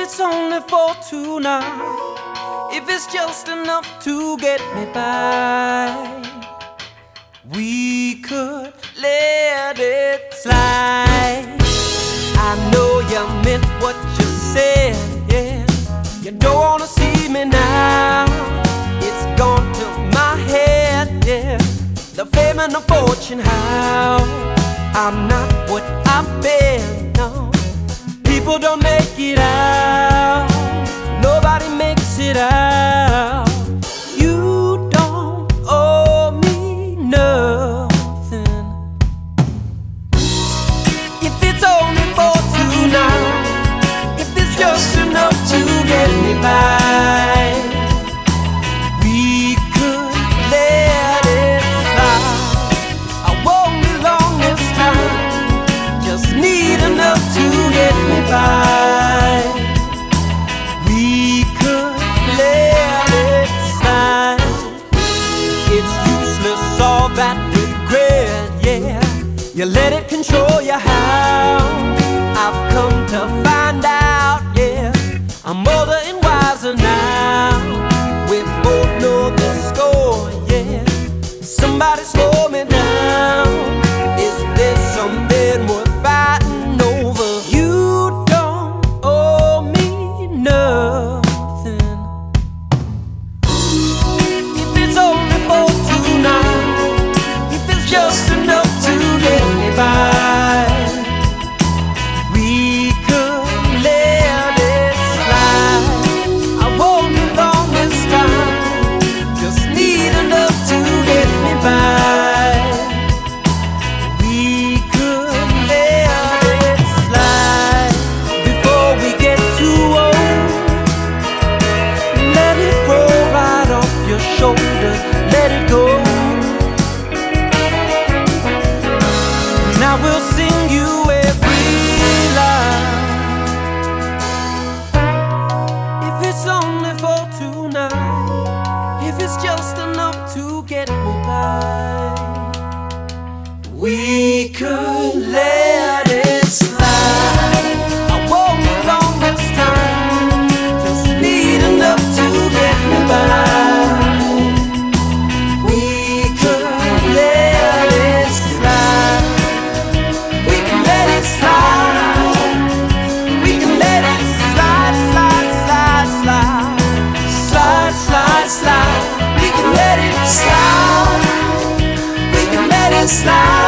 it's only for tonight, if it's just enough to get me by, we could let it slide. I know you meant what you said, yeah. You don't wanna see me now, it's gone to my head, yeah. The fame and the fortune, how I'm not what I've been, no. People don't make it out, nobody makes it out. You don't owe me nothing. If it's only for tonight, if it's just enough to get me by, we could let it slide. I won't be long this time, just need enough to get me by. We could let it slide. It's useless all that regret, yeah. You let it control you, how I've come to find out, yeah. I'm older and wiser now, we both know the score, yeah. Somebody slow me down, is there something worth fighting over? You don't owe me nothing. If it's only for tonight, if it's just enough to get me by, we could let it slide. I won't be long this time, just need enough to get me by. We could let it slide before we get too old. Let it roll right off your shoulder, let it go. Now we'll sing you every line. If it's only for tonight, if it's just enough to get me by, we could let it slide. I won't be long this time, just need enough to get me by. We could let it slide. We can let it slide. We can let it slide, slide, slide, slide, slide, slide, slide. We can let it slide. We can let it slide.